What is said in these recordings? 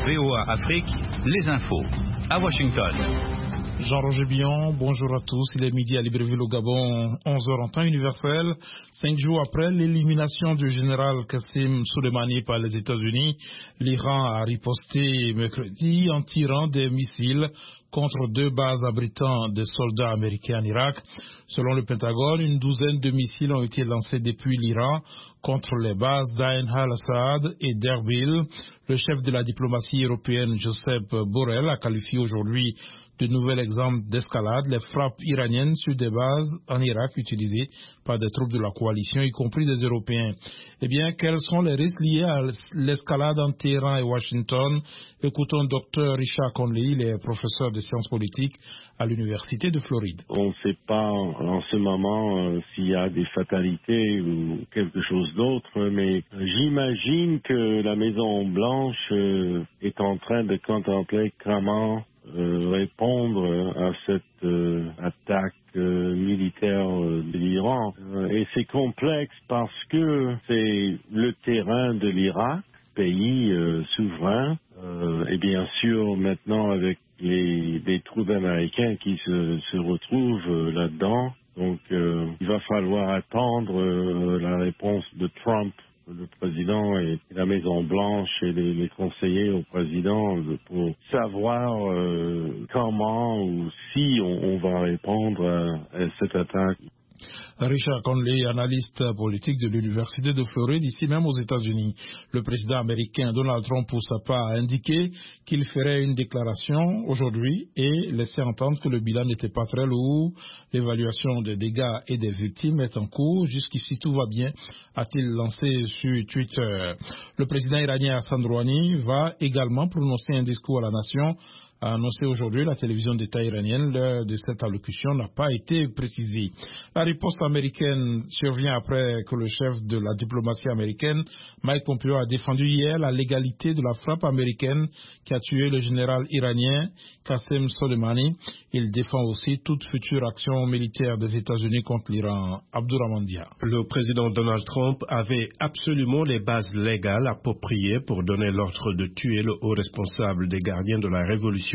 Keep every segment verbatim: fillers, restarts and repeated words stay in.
V O A Afrique, les infos. À Washington. Jean-Roger Billon, bonjour à tous. Il est midi à Libreville au Gabon, onze heures en temps universel. Cinq jours après l'élimination du général Qasem Soleimani par les États-Unis, l'Iran a riposté mercredi en tirant des missiles contre deux bases abritant des soldats américains en Irak. Selon le Pentagone, une douzaine de missiles ont été lancés depuis l'Iran contre les bases d'Ain al-Assad et d'Erbil. Le chef de la diplomatie européenne, Josep Borrell, a qualifié aujourd'hui de nouvel exemple d'escalade les frappes iraniennes sur des bases en Irak utilisées par des troupes de la coalition, y compris des Européens. Eh bien, quels sont les risques liés à l'escalade entre Téhéran et Washington? Écoutons Dr Richard Conley, il est professeur de sciences politiques à l'Université de Floride. On ne sait pas en ce moment euh, s'il y a des fatalités ou quelque chose d'autre, mais j'imagine que la Maison-Blanche euh, est en train de contempler comment euh, répondre à cette euh, attaque euh, militaire euh, de l'Iran. Euh, et c'est complexe parce que c'est le terrain de l'Irak, pays euh, souverain, euh, et bien sûr maintenant avec les des troupes américaines qui se, se retrouvent euh, là-dedans. Donc euh, il va falloir attendre euh, la réponse de Trump, le président, et la Maison-Blanche et les, les conseillers au président pour savoir euh, comment ou si on, on va répondre à, à cette attaque. Richard Conley, analyste politique de l'Université de Floride, ici même aux États-Unis. Le président américain Donald Trump, pour sa part, a indiqué qu'il ferait une déclaration aujourd'hui et laissait entendre que le bilan n'était pas très lourd. L'évaluation des dégâts et des victimes est en cours. Jusqu'ici, tout va bien, a-t-il lancé sur Twitter. Le président iranien Hassan Rouhani va également prononcer un discours à la nation, a annoncé aujourd'hui la télévision d'État iranienne. L'heure de cette allocution n'a pas été précisée. La riposte américaine survient après que le chef de la diplomatie américaine, Mike Pompeo, a défendu hier la légalité de la frappe américaine qui a tué le général iranien Qasem Soleimani. Il défend aussi toute future action militaire des États-Unis contre l'Iran. Abdourahmane Dia. Le président Donald Trump avait absolument les bases légales appropriées pour donner l'ordre de tuer le haut responsable des gardiens de la révolution,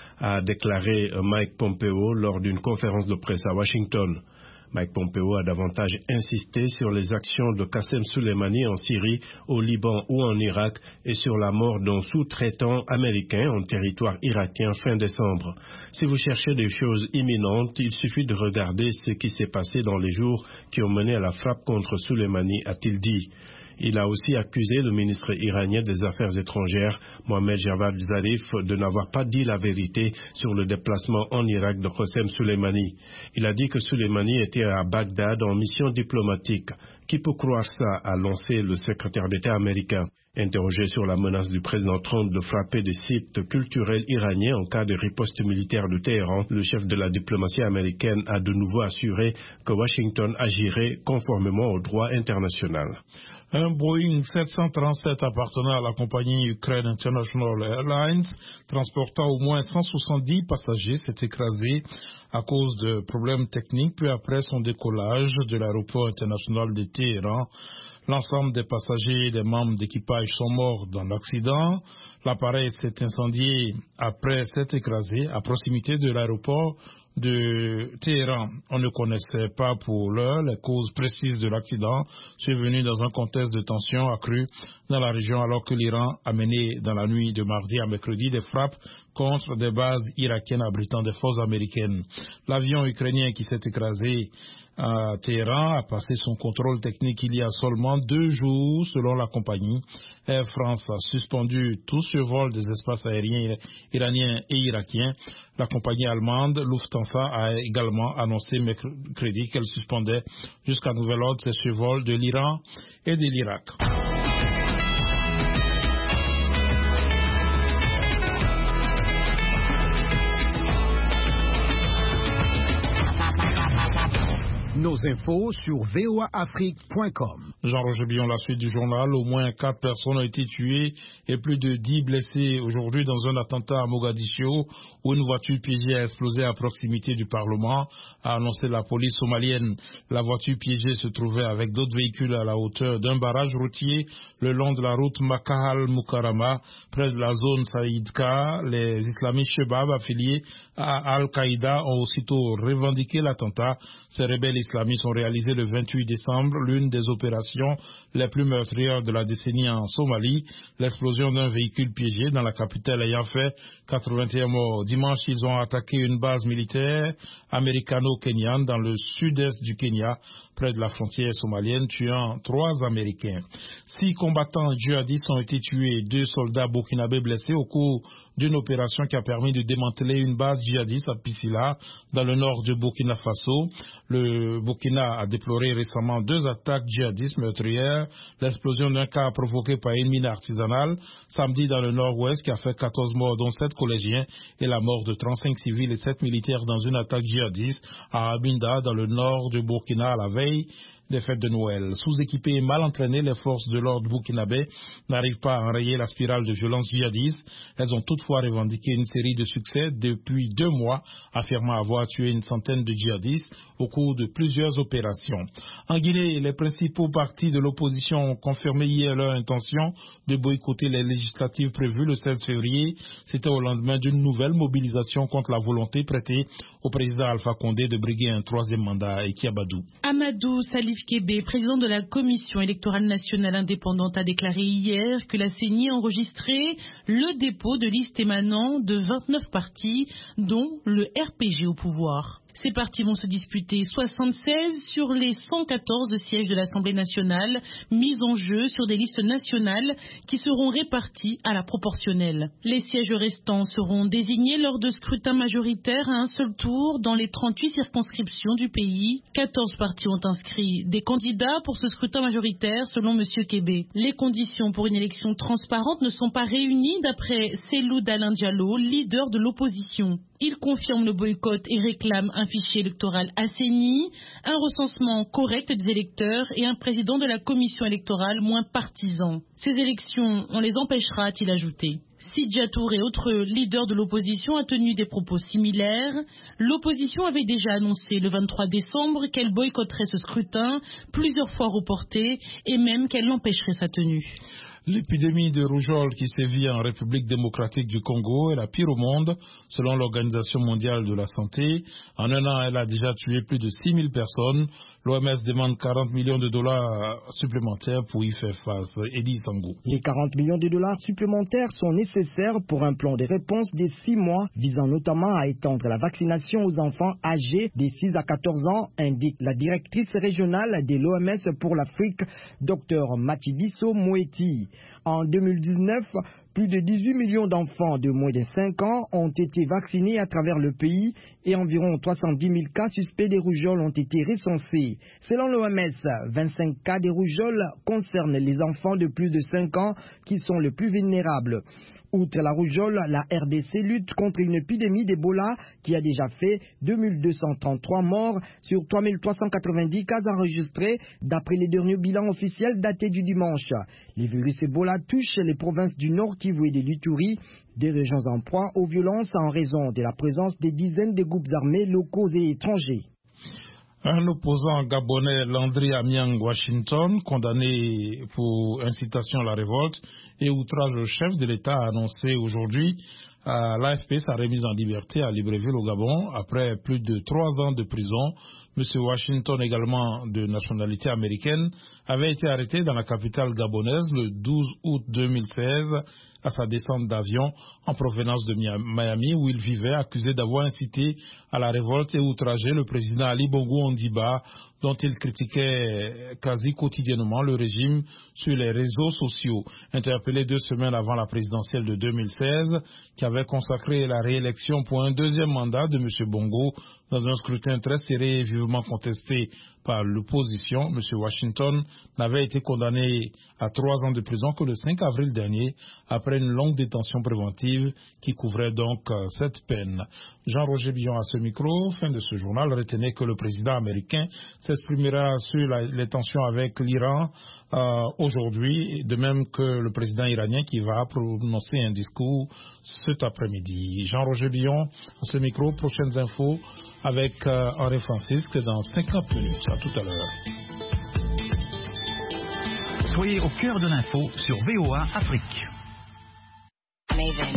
a déclaré Mike Pompeo lors d'une conférence de presse à Washington. Mike Pompeo a davantage insisté sur les actions de Qasem Soleimani en Syrie, au Liban ou en Irak et sur la mort d'un sous-traitant américain en territoire irakien fin décembre. Si vous cherchez des choses imminentes, il suffit de regarder ce qui s'est passé dans les jours qui ont mené à la frappe contre Soleimani, a-t-il dit. Il a aussi accusé le ministre iranien des Affaires étrangères, Mohamed Javad Zarif, de n'avoir pas dit la vérité sur le déplacement en Irak de Qasem Soleimani. Il a dit que Soleimani était à Bagdad en mission diplomatique. Qui peut croire ça, a lancé le secrétaire d'État américain. Interrogé sur la menace du président Trump de frapper des sites culturels iraniens en cas de riposte militaire de Téhéran, le chef de la diplomatie américaine a de nouveau assuré que Washington agirait conformément au droit international. Un Boeing sept cent trente-sept appartenant à la compagnie Ukraine International Airlines, transportant au moins cent soixante-dix passagers, s'est écrasé à cause de problèmes techniques peu après son décollage de l'aéroport international de Téhéran. L'ensemble des passagers et des membres d'équipage sont morts dans l'accident. L'appareil s'est incendié après s'être écrasé à proximité de l'aéroport de Téhéran. On ne connaissait pas pour l'heure les causes précises de l'accident, survenu dans un contexte de tension accrue dans la région alors que l'Iran a mené dans la nuit de mardi à mercredi des frappes contre des bases irakiennes abritant des forces américaines. L'avion ukrainien qui s'est écrasé à Téhéran a passé son contrôle technique il y a seulement deux jours, selon la compagnie. Air France a suspendu tout survol des espaces aériens iraniens et irakiens. La compagnie allemande Lufthansa a également annoncé mercredi qu'elle suspendait jusqu'à nouvel ordre ses survols de l'Iran et de l'Irak. nos infos sur v o a afrique point com. Jean-Roger Billon, la suite du journal. Au moins quatre personnes ont été tuées et plus de dix blessés aujourd'hui dans un attentat à Mogadiscio où une voiture piégée a explosé à proximité du Parlement, a annoncé la police somalienne. La voiture piégée se trouvait avec d'autres véhicules à la hauteur d'un barrage routier le long de la route Makahal-Mukarama, près de la zone Saïdka. Les islamistes Shebab affiliés à Al-Qaïda ont aussitôt revendiqué l'attentat. Ces rebelles islamistes ont réalisé le vingt-huit décembre l'une des opérations les plus meurtrières de la décennie en Somalie, l'explosion d'un véhicule piégé dans la capitale ayant fait quatre-vingt-un morts. Dimanche, ils ont attaqué une base militaire américano-kenyane dans le sud-est du Kenya, près de la frontière somalienne, tuant trois Américains. Six combattants djihadistes ont été tués et deux soldats burkinabés blessés au cours d'une opération qui a permis de démanteler une base djihadiste à Pisila, dans le nord du Burkina Faso. Le Burkina a déploré récemment deux attaques djihadistes meurtrières, l'explosion d'un car provoqué par une mine artisanale samedi dans le nord-ouest qui a fait quatorze morts, dont sept collégiens, et la mort de trente-cinq civils et sept militaires dans une attaque djihadiste à Abinda, dans le nord du Burkina, à la veille des fêtes de Noël. Sous-équipées et mal entraînées, les forces de l'ordre burkinabé n'arrivent pas à enrayer la spirale de violence djihadiste. Elles ont toutefois revendiqué une série de succès depuis deux mois, affirmant avoir tué une centaine de djihadistes au cours de plusieurs opérations. En Guinée, les principaux partis de l'opposition ont confirmé hier leur intention de boycotter les législatives prévues le seize février. C'était au lendemain d'une nouvelle mobilisation contre la volonté prêtée au président Alpha Condé de briguer un troisième mandat. Et Kiabadou. Amadou Salif Kébé, président de la Commission électorale nationale indépendante, a déclaré hier que la C E N I a enregistré le dépôt de listes émanant de vingt-neuf partis, dont le R P G au pouvoir. Ces partis vont se disputer soixante-seize sur les cent quatorze sièges de l'Assemblée nationale mis en jeu sur des listes nationales qui seront répartis à la proportionnelle. Les sièges restants seront désignés lors de scrutins majoritaires à un seul tour dans les trente-huit circonscriptions du pays. quatorze partis ont inscrit des candidats pour ce scrutin majoritaire selon M. Kébé. Les conditions pour une élection transparente ne sont pas réunies d'après Cellou Dalein Diallo, leader de l'opposition. Il confirme le boycott et réclame un fichier électoral assaini, un recensement correct des électeurs et un président de la commission électorale moins partisan. Ces élections, on les empêchera, a-t-il ajouté. Sidja Touré, autre leader de l'opposition, a tenu des propos similaires. L'opposition avait déjà annoncé le vingt-trois décembre qu'elle boycotterait ce scrutin, plusieurs fois reporté, et même qu'elle l'empêcherait sa tenue. L'épidémie de rougeole qui sévit en République démocratique du Congo est la pire au monde, selon l'Organisation mondiale de la santé. En un an, elle a déjà tué plus de six mille personnes. L'O M S demande quarante millions de dollars supplémentaires pour y faire face. Eddie Sangou. Les quarante millions de dollars supplémentaires sont nécessaires pour un plan de réponse de six mois, visant notamment à étendre la vaccination aux enfants âgés de six à quatorze ans, indique la directrice régionale de l'O M S pour l'Afrique, Dr Matshidiso Moeti. En deux mille dix-neuf, plus de dix-huit millions d'enfants de moins de cinq ans ont été vaccinés à travers le pays et environ trois cent dix mille cas suspects de rougeole ont été recensés. Selon l'O M S, vingt-cinq cas de rougeole concernent les enfants de plus de cinq ans qui sont les plus vulnérables. Outre la rougeole, la R D C lutte contre une épidémie d'Ebola qui a déjà fait deux mille deux cent trente-trois morts sur trois mille trois cent quatre-vingt-dix cas enregistrés d'après les derniers bilans officiels datés du dimanche. Les virus Ebola touchent les provinces du Nord Kivu et de l'Ituri, des régions en proie aux violences en raison de la présence des dizaines de groupes armés locaux et étrangers. Un opposant gabonais, Landry Amiang Washington, condamné pour incitation à la révolte et outrage au chef de l'État, a annoncé aujourd'hui à l'A F P sa remise en liberté à Libreville au Gabon après plus de trois ans de prison. M. Washington, également de nationalité américaine, avait été arrêté dans la capitale gabonaise le douze août deux mille seize à sa descente d'avion en provenance de Miami où il vivait, accusé d'avoir incité à la révolte et outragé le président Ali Bongo Ondimba, dont il critiquait quasi quotidiennement le régime sur les réseaux sociaux. Interpellé deux semaines avant la présidentielle de deux mille seize, qui avait consacré la réélection pour un deuxième mandat de M. Bongo, Dans un scrutin très serré et vivement contesté par l'opposition, M. Washington n'avait été condamné à trois ans de prison que le cinq avril dernier, après une longue détention préventive qui couvrait donc cette peine. Jean-Roger Billon à ce micro, fin de ce journal, retenait que le président américain s'exprimera sur la, les tensions avec l'Iran euh, aujourd'hui, de même que le président iranien qui va prononcer un discours cet après-midi. Jean-Roger Billon à ce micro, prochaines infos avec euh, Henri Francisque dans cinquante minutes. À tout à l'heure. Soyez au cœur de l'info sur V O A Afrique.